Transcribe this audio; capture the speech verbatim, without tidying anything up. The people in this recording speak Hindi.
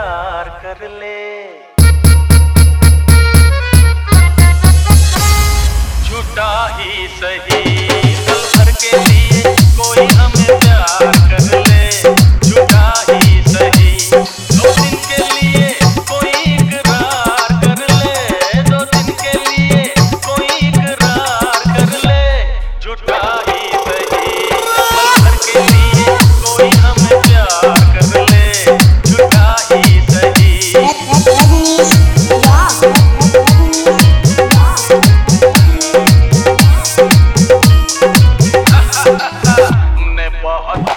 प्यार कर ले। झूठा ही सही पल भर के लिए कोई हमें प्यार कर ले। झूठा ही सही दो दिन के लिए कोई इकरार कर ले। दो दिन के लिए कोई इकरार कर ले। झूठा ही सही पल भर के लिए कोई हमें प्यार कर ले। झूठा ही सही बहुत